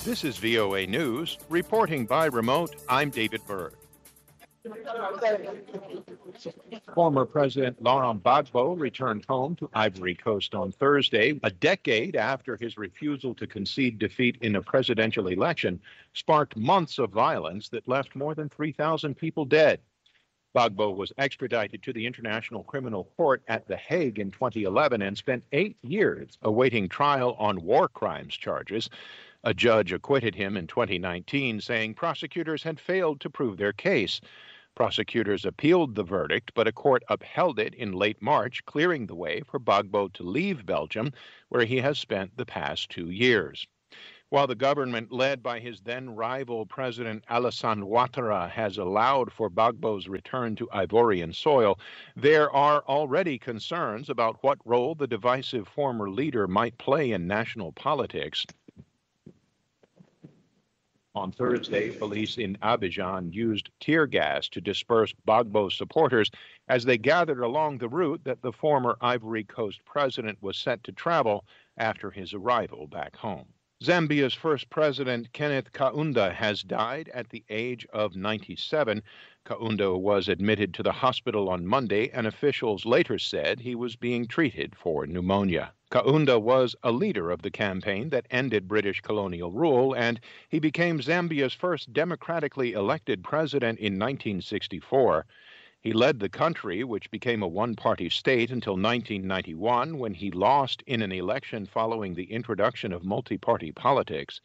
This is VOA News. Reporting by remote, I'm David Byrd. Former President Laurent Gbagbo returned home to Ivory Coast on Thursday, a decade after his refusal to concede defeat in a presidential election sparked months of violence that left more than 3,000 people dead. Gbagbo was extradited to the International Criminal Court at The Hague in 2011 and spent 8 years awaiting trial on war crimes charges. A judge acquitted him in 2019, saying prosecutors had failed to prove their case. Prosecutors appealed the verdict, but a court upheld it in late March, clearing the way for Gbagbo to leave Belgium, where he has spent the past 2 years. While the government led by his then-rival President Alassane Ouattara has allowed for Gbagbo's return to Ivorian soil, there are already concerns about what role the divisive former leader might play in national politics. On Thursday, police in Abidjan used tear gas to disperse Gbagbo's supporters as they gathered along the route that the former Ivory Coast president was set to travel after his arrival back home. Zambia's first president, Kenneth Kaunda, has died at the age of 97. Kaunda was admitted to the hospital on Monday, and officials later said he was being treated for pneumonia. Kaunda was a leader of the campaign that ended British colonial rule, and he became Zambia's first democratically elected president in 1964. He led the country, which became a one-party state, until 1991, when he lost in an election following the introduction of multi-party politics.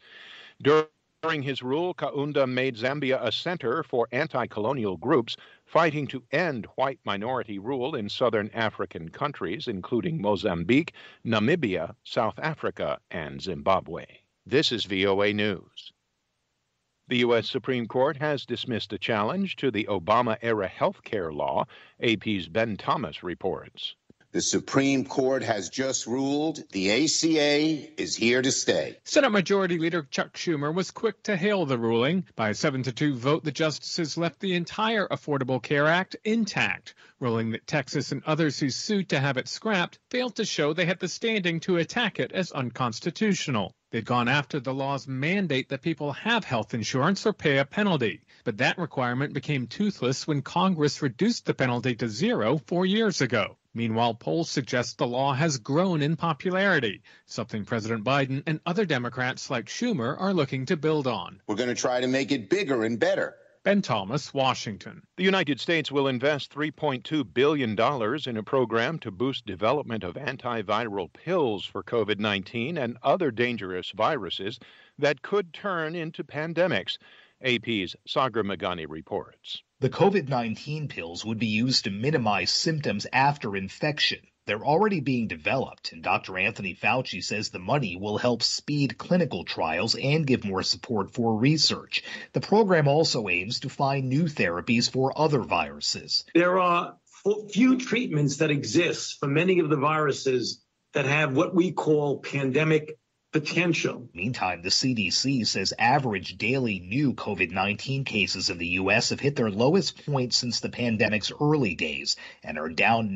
During his rule, Kaunda made Zambia a center for anti-colonial groups fighting to end white minority rule in southern African countries, including Mozambique, Namibia, South Africa, and Zimbabwe. This is VOA News. The U.S. Supreme Court has dismissed a challenge to the Obama-era health care law, AP's Ben Thomas reports. The Supreme Court has just ruled the ACA is here to stay. Senate Majority Leader Chuck Schumer was quick to hail the ruling. By a 7-2 vote, the justices left the entire Affordable Care Act intact, ruling that Texas and others who sued to have it scrapped failed to show they had the standing to attack it as unconstitutional. They'd gone after the law's mandate that people have health insurance or pay a penalty. But that requirement became toothless when Congress reduced the penalty to 0 4 years ago. Meanwhile, polls suggest the law has grown in popularity, something President Biden and other Democrats like Schumer are looking to build on. We're going to try to make it bigger and better. Ben Thomas, Washington. The United States will invest $3.2 billion in a program to boost development of antiviral pills for COVID-19 and other dangerous viruses that could turn into pandemics. AP's Sagar Meghani reports. The COVID-19 pills would be used to minimize symptoms after infection. They're already being developed, and Dr. Anthony Fauci says the money will help speed clinical trials and give more support for research. The program also aims to find new therapies for other viruses. There are few treatments that exist for many of the viruses that have what we call pandemic potential. Meantime, the CDC says average daily new COVID-19 cases in the U.S. have hit their lowest point since the pandemic's early days and are down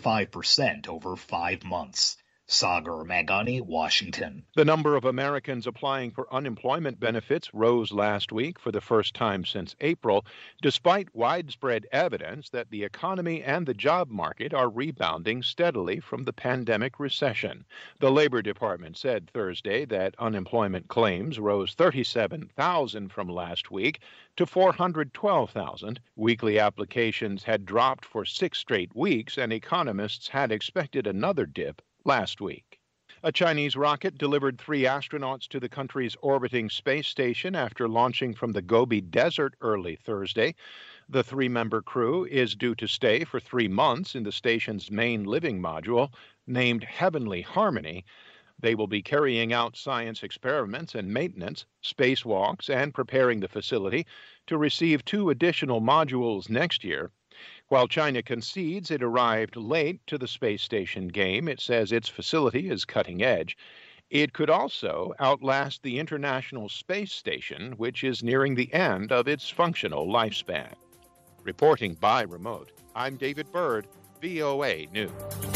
95% over 5 months. Sagar Meghani, Washington. The number of Americans applying for unemployment benefits rose last week for the first time since April, despite widespread evidence that the economy and the job market are rebounding steadily from the pandemic recession. The Labor Department said Thursday that unemployment claims rose 37,000 from last week to 412,000. Weekly applications had dropped for 6 straight weeks, and economists had expected another dip last week. A Chinese rocket delivered 3 astronauts to the country's orbiting space station after launching from the Gobi Desert early Thursday. The 3-member crew is due to stay for 3 months in the station's main living module, named Heavenly Harmony. They will be carrying out science experiments and maintenance, spacewalks, and preparing the facility to receive 2 additional modules next year. While China concedes it arrived late to the space station game, it says its facility is cutting edge. It could also outlast the International Space Station, which is nearing the end of its functional lifespan. Reporting by remote, I'm David Byrd, VOA News.